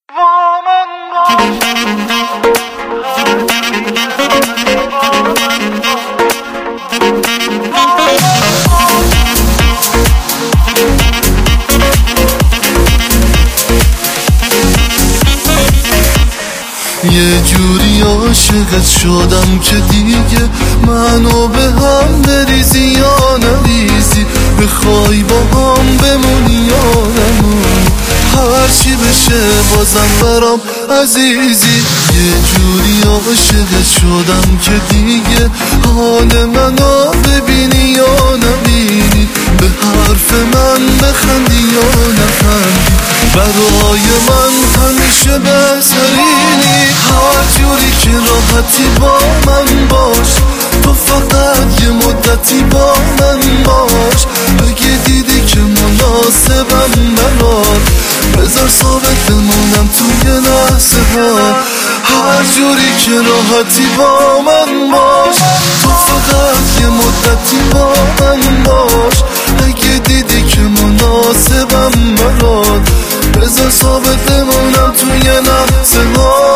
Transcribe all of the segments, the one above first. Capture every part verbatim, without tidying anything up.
یه جوری عاشقت شدم که دیگه منو به هم بریزی یا نریزی، بخوای با هم بمونی یا نمونی، هرچی بشه بازم برام عزیزی. یه جوری عاشقت شدم که دیگه حال منو ببینی یا نبینی، به حرف من بخندی یا نخندی، برای من همیشه بهترینی. هر جوری که راحتی با من باش، تو فقط یه مدتی با من باش، اگه دیدی که مناسبم برات، بذار ثابت بمونم توی لحظه ها. هر جوری که راحتی با من باش، تو فقط یه مدتی با من باش، اگه دیدی که مناسبم برات، بذار ثابت بمونم توی لحظه ها.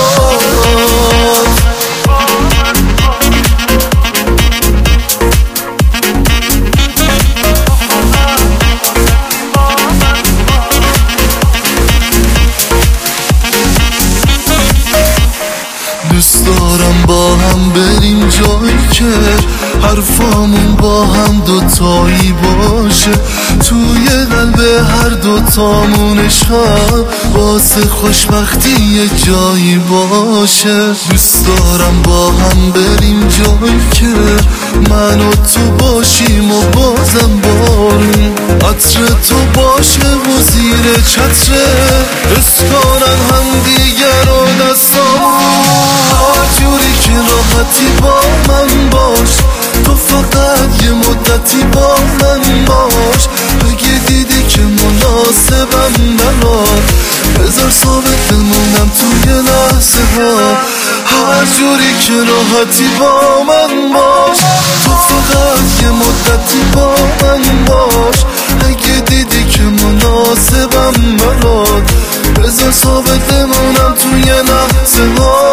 دوست دارم با هم بریم جایی که حرفامون با هم دوتایی باشه، توی قلب هر دوتامون عشق واسه خوشبختی یه جایی باشه. دوست دارم با هم بریم جایی که من و تو باشیم و بازم بارون عطر تو باشه و زیر چتره حس کنن هم دیگر و دستامون. هر جوری که راحتی با من باش، تو فقط یه مدتی با من باش، اگه دیدی که مناسبم برات، بذار ثابت بمونم توی لحظه ها. هر جوری که راحتی با من باش، تو فقط یه مدتی با من باش، اگه دیدی که مناسبم برات، بذار ثابت بمونم توی لحظه ها.